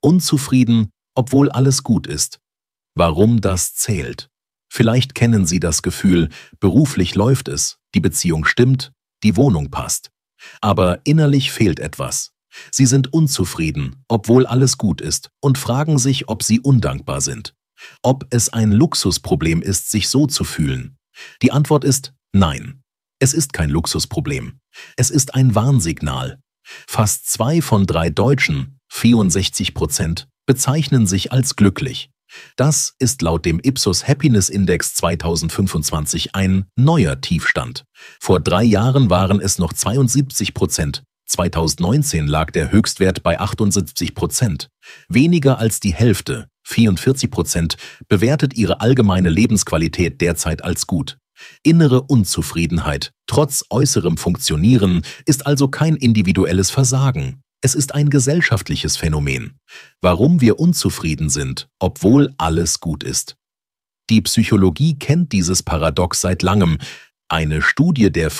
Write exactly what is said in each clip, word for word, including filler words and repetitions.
Unzufrieden, obwohl alles gut ist. Warum das zählt? Vielleicht kennen Sie das Gefühl, beruflich läuft es, die Beziehung stimmt, die Wohnung passt. Aber innerlich fehlt etwas. Sie sind unzufrieden, obwohl alles gut ist, und fragen sich, ob Sie undankbar sind. Ob es ein Luxusproblem ist, sich so zu fühlen. Die Antwort ist nein. Es ist kein Luxusproblem. Es ist ein Warnsignal. Fast zwei von drei Deutschen, vierundsechzig Prozent, bezeichnen sich als glücklich. Das ist laut dem Ipsos Happiness Index zweitausendfünfundzwanzig ein neuer Tiefstand. Vor drei Jahren waren es noch zweiundsiebzig Prozent. zweitausendneunzehn lag der Höchstwert bei achtundsiebzig Prozent. Weniger als die Hälfte, vierundvierzig Prozent, bewertet ihre allgemeine Lebensqualität derzeit als gut. Innere Unzufriedenheit, trotz äußerem Funktionieren, ist also kein individuelles Versagen. Es ist ein gesellschaftliches Phänomen. Warum wir unzufrieden sind, obwohl alles gut ist. Die Psychologie kennt dieses Paradox seit langem. Eine Studie der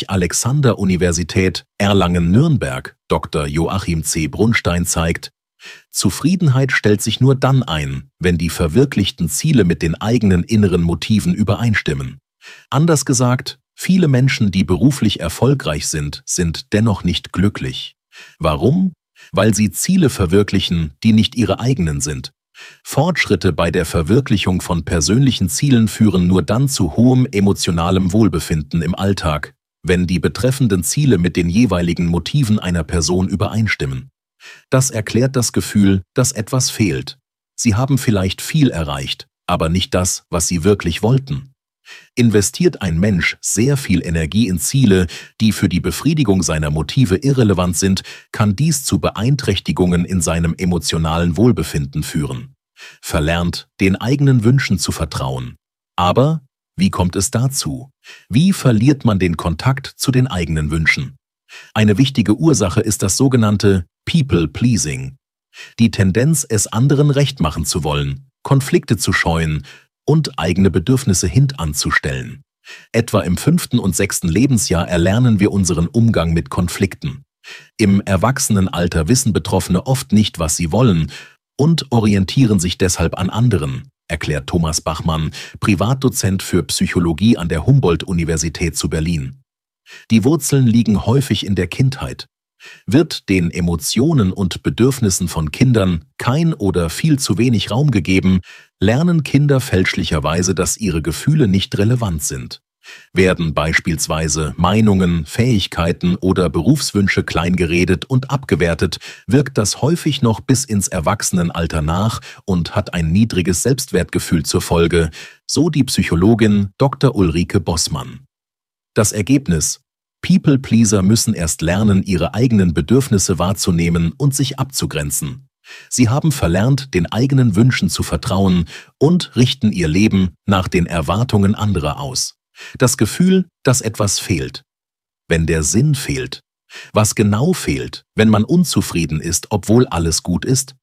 Friedrich-Alexander-Universität Erlangen-Nürnberg, Doktor Joachim C. Brunstein, zeigt, Zufriedenheit stellt sich nur dann ein, wenn die verwirklichten Ziele mit den eigenen inneren Motiven übereinstimmen. Anders gesagt, viele Menschen, die beruflich erfolgreich sind, sind dennoch nicht glücklich. Warum? Weil sie Ziele verwirklichen, die nicht ihre eigenen sind. Fortschritte bei der Verwirklichung von persönlichen Zielen führen nur dann zu hohem emotionalem Wohlbefinden im Alltag, wenn die betreffenden Ziele mit den jeweiligen Motiven einer Person übereinstimmen. Das erklärt das Gefühl, dass etwas fehlt. Sie haben vielleicht viel erreicht, aber nicht das, was sie wirklich wollten. Investiert ein Mensch sehr viel Energie in Ziele, die für die Befriedigung seiner Motive irrelevant sind, kann dies zu Beeinträchtigungen in seinem emotionalen Wohlbefinden führen. Verlernt, den eigenen Wünschen zu vertrauen. Aber wie kommt es dazu? Wie verliert man den Kontakt zu den eigenen Wünschen? Eine wichtige Ursache ist das sogenannte People-Pleasing. Die Tendenz, es anderen recht machen zu wollen, Konflikte zu scheuen und eigene Bedürfnisse hintanzustellen. Etwa im fünften und sechsten Lebensjahr erlernen wir unseren Umgang mit Konflikten. Im Erwachsenenalter wissen Betroffene oft nicht, was sie wollen und orientieren sich deshalb an anderen, erklärt Thomas Bachmann, Privatdozent für Psychologie an der Humboldt-Universität zu Berlin. Die Wurzeln liegen häufig in der Kindheit. Wird den Emotionen und Bedürfnissen von Kindern kein oder viel zu wenig Raum gegeben, lernen Kinder fälschlicherweise, dass ihre Gefühle nicht relevant sind. Werden beispielsweise Meinungen, Fähigkeiten oder Berufswünsche kleingeredet und abgewertet, wirkt das häufig noch bis ins Erwachsenenalter nach und hat ein niedriges Selbstwertgefühl zur Folge, so die Psychologin Doktor Ulrike Bossmann. Das Ergebnis: People-Pleaser müssen erst lernen, ihre eigenen Bedürfnisse wahrzunehmen und sich abzugrenzen. Sie haben verlernt, den eigenen Wünschen zu vertrauen und richten ihr Leben nach den Erwartungen anderer aus. Das Gefühl, dass etwas fehlt. Wenn der Sinn fehlt. Was genau fehlt, wenn man unzufrieden ist, obwohl alles gut ist?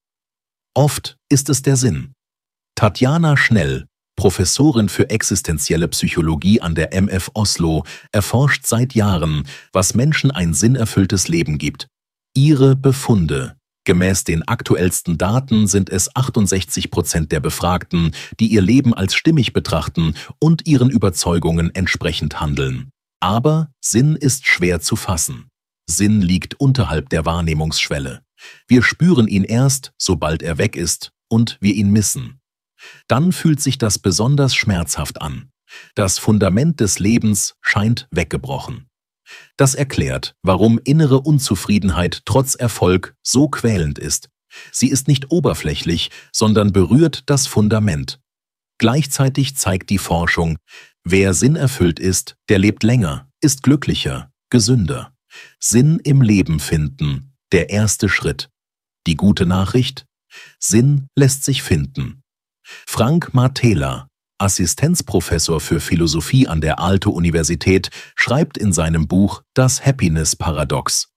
Oft ist es der Sinn. Tatjana Schnell, Professorin für existenzielle Psychologie an der M F Oslo, erforscht seit Jahren, was Menschen ein sinnerfülltes Leben gibt. Ihre Befunde: Gemäß den aktuellsten Daten sind es achtundsechzig Prozent der Befragten, die ihr Leben als stimmig betrachten und ihren Überzeugungen entsprechend handeln. Aber Sinn ist schwer zu fassen. Sinn liegt unterhalb der Wahrnehmungsschwelle. Wir spüren ihn erst, sobald er weg ist und wir ihn missen. Dann fühlt sich das besonders schmerzhaft an. Das Fundament des Lebens scheint weggebrochen. Das erklärt, warum innere Unzufriedenheit trotz Erfolg so quälend ist. Sie ist nicht oberflächlich, sondern berührt das Fundament. Gleichzeitig zeigt die Forschung, wer sinnerfüllt ist, der lebt länger, ist glücklicher, gesünder. Sinn im Leben finden, der erste Schritt. Die gute Nachricht: Sinn lässt sich finden. Frank Martela, Assistenzprofessor für Philosophie an der Aalto-Universität, schreibt in seinem Buch Das Happiness-Paradox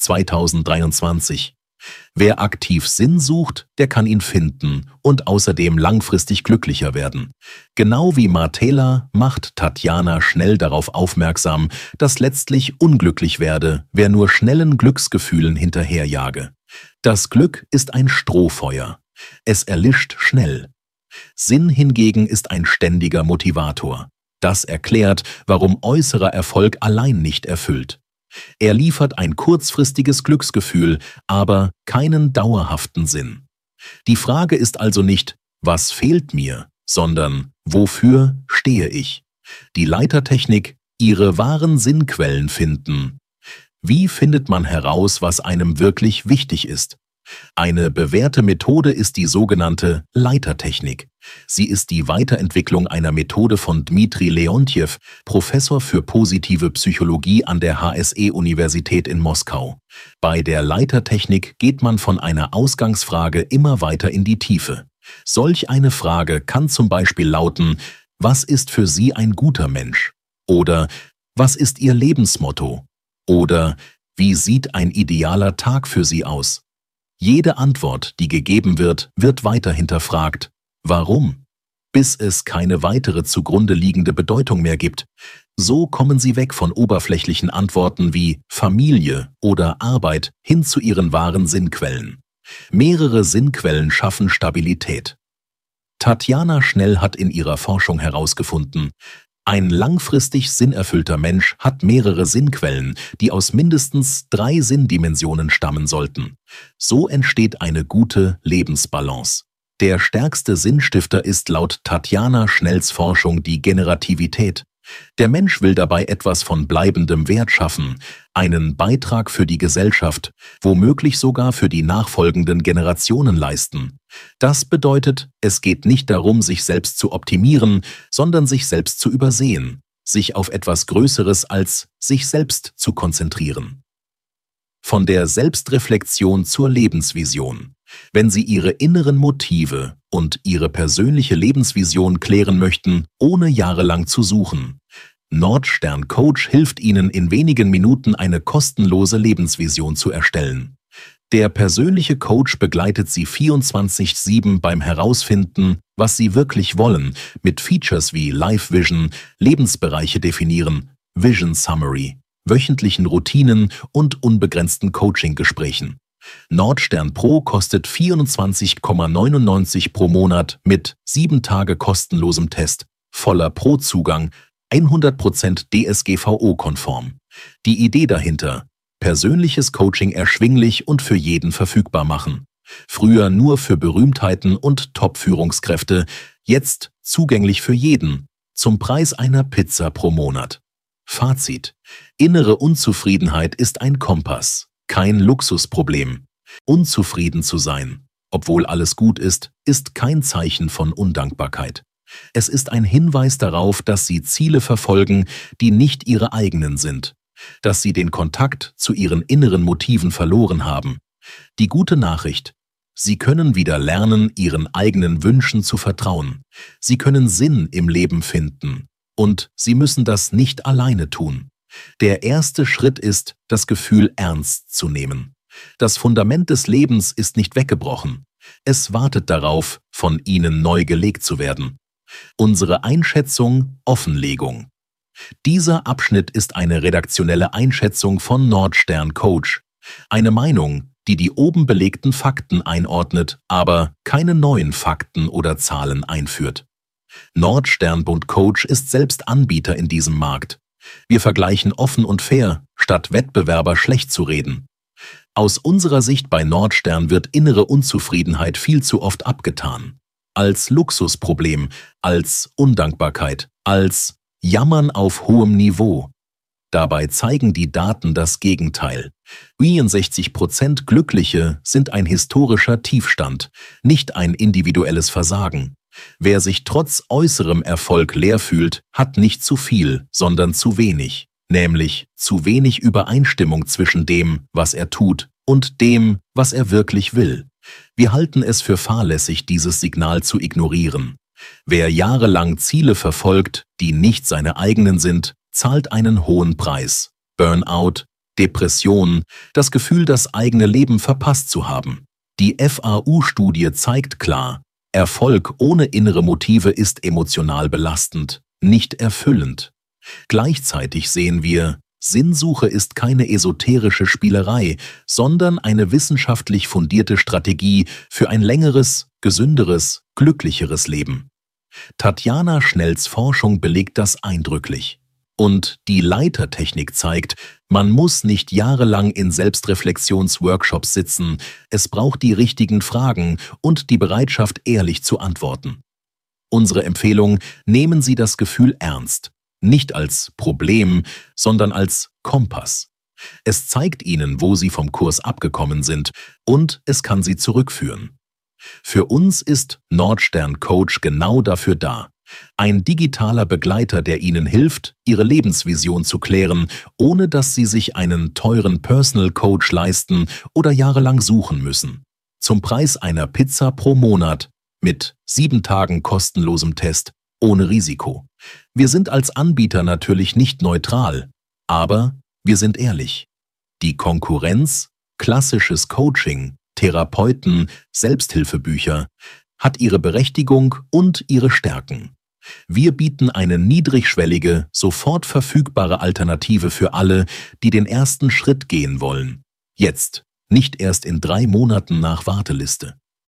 zweitausenddreiundzwanzig: Wer aktiv Sinn sucht, der kann ihn finden und außerdem langfristig glücklicher werden. Genau wie Martela macht Tatjana Schnell darauf aufmerksam, dass letztlich unglücklich werde, wer nur schnellen Glücksgefühlen hinterherjage. Das Glück ist ein Strohfeuer. Es erlischt schnell. Sinn hingegen ist ein ständiger Motivator. Das erklärt, warum äußerer Erfolg allein nicht erfüllt. Er liefert ein kurzfristiges Glücksgefühl, aber keinen dauerhaften Sinn. Die Frage ist also nicht, was fehlt mir, sondern wofür stehe ich? Die Leitertechnik, ihre wahren Sinnquellen finden. Wie findet man heraus, was einem wirklich wichtig ist? Eine bewährte Methode ist die sogenannte Leitertechnik. Sie ist die Weiterentwicklung einer Methode von Dmitri Leontjew, Professor für positive Psychologie an der H S E-Universität in Moskau. Bei der Leitertechnik geht man von einer Ausgangsfrage immer weiter in die Tiefe. Solch eine Frage kann zum Beispiel lauten: Was ist für Sie ein guter Mensch? Oder was ist Ihr Lebensmotto? Oder wie sieht ein idealer Tag für Sie aus? Jede Antwort, die gegeben wird, wird weiter hinterfragt. Warum? Bis es keine weitere zugrunde liegende Bedeutung mehr gibt. So kommen Sie weg von oberflächlichen Antworten wie Familie oder Arbeit hin zu Ihren wahren Sinnquellen. Mehrere Sinnquellen schaffen Stabilität. Tatjana Schnell hat in ihrer Forschung herausgefunden, ein langfristig sinnerfüllter Mensch hat mehrere Sinnquellen, die aus mindestens drei Sinndimensionen stammen sollten. So entsteht eine gute Lebensbalance. Der stärkste Sinnstifter ist laut Tatjana Schnells Forschung die Generativität. Der Mensch will dabei etwas von bleibendem Wert schaffen, einen Beitrag für die Gesellschaft, womöglich sogar für die nachfolgenden Generationen leisten. Das bedeutet, es geht nicht darum, sich selbst zu optimieren, sondern sich selbst zu übersehen, sich auf etwas Größeres als sich selbst zu konzentrieren. Von der Selbstreflexion zur Lebensvision. Wenn Sie Ihre inneren Motive und Ihre persönliche Lebensvision klären möchten, ohne jahrelang zu suchen. Nordstern Coach hilft Ihnen in wenigen Minuten eine kostenlose Lebensvision zu erstellen. Der persönliche Coach begleitet Sie vierundzwanzig sieben beim Herausfinden, was Sie wirklich wollen, mit Features wie Life Vision, Lebensbereiche definieren, Vision Summary, wöchentlichen Routinen und unbegrenzten Coaching-Gesprächen. Nordstern Pro kostet vierundzwanzig Komma neunundneunzig pro Monat mit sieben Tage kostenlosem Test, voller Pro-Zugang, hundert Prozent D S G V O-konform. Die Idee dahinter: persönliches Coaching erschwinglich und für jeden verfügbar machen. Früher nur für Berühmtheiten und Top-Führungskräfte, jetzt zugänglich für jeden, zum Preis einer Pizza pro Monat. Fazit: Innere Unzufriedenheit ist ein Kompass, kein Luxusproblem. Unzufrieden zu sein, obwohl alles gut ist, ist kein Zeichen von Undankbarkeit. Es ist ein Hinweis darauf, dass Sie Ziele verfolgen, die nicht Ihre eigenen sind, dass Sie den Kontakt zu Ihren inneren Motiven verloren haben. Die gute Nachricht: Sie können wieder lernen, Ihren eigenen Wünschen zu vertrauen. Sie können Sinn im Leben finden. Und Sie müssen das nicht alleine tun. Der erste Schritt ist, das Gefühl ernst zu nehmen. Das Fundament des Lebens ist nicht weggebrochen. Es wartet darauf, von Ihnen neu gelegt zu werden. Unsere Einschätzung: Offenlegung. Dieser Abschnitt ist eine redaktionelle Einschätzung von Nordstern Coach. Eine Meinung, die die oben belegten Fakten einordnet, aber keine neuen Fakten oder Zahlen einführt. Nordstern Coach ist selbst Anbieter in diesem Markt. Wir vergleichen offen und fair, statt Wettbewerber schlecht zu reden. Aus unserer Sicht bei Nordstern wird innere Unzufriedenheit viel zu oft abgetan. Als Luxusproblem, als Undankbarkeit, als Jammern auf hohem Niveau. Dabei zeigen die Daten das Gegenteil. vierundsechzig Prozent Glückliche sind ein historischer Tiefstand, nicht ein individuelles Versagen. Wer sich trotz äußerem Erfolg leer fühlt, hat nicht zu viel, sondern zu wenig, nämlich zu wenig Übereinstimmung zwischen dem, was er tut, und dem, was er wirklich will. Wir halten es für fahrlässig, dieses Signal zu ignorieren. Wer jahrelang Ziele verfolgt, die nicht seine eigenen sind, zahlt einen hohen Preis. Burnout, Depression, das Gefühl, das eigene Leben verpasst zu haben. Die F A U-Studie zeigt klar: Erfolg ohne innere Motive ist emotional belastend, nicht erfüllend. Gleichzeitig sehen wir, Sinnsuche ist keine esoterische Spielerei, sondern eine wissenschaftlich fundierte Strategie für ein längeres, gesünderes, glücklicheres Leben. Tatjana Schnells Forschung belegt das eindrücklich. Und die Leitertechnik zeigt, man muss nicht jahrelang in Selbstreflexionsworkshops sitzen, es braucht die richtigen Fragen und die Bereitschaft, ehrlich zu antworten. Unsere Empfehlung: nehmen Sie das Gefühl ernst, nicht als Problem, sondern als Kompass. Es zeigt Ihnen, wo Sie vom Kurs abgekommen sind, und es kann Sie zurückführen. Für uns ist Nordstern Coach genau dafür da. Ein digitaler Begleiter, der Ihnen hilft, Ihre Lebensvision zu klären, ohne dass Sie sich einen teuren Personal Coach leisten oder jahrelang suchen müssen. Zum Preis einer Pizza pro Monat, mit sieben Tagen kostenlosem Test, ohne Risiko. Wir sind als Anbieter natürlich nicht neutral, aber wir sind ehrlich. Die Konkurrenz, klassisches Coaching, Therapeuten, Selbsthilfebücher, hat ihre Berechtigung und ihre Stärken. Wir bieten eine niedrigschwellige, sofort verfügbare Alternative für alle, die den ersten Schritt gehen wollen. Jetzt, nicht erst in drei Monaten nach Warteliste.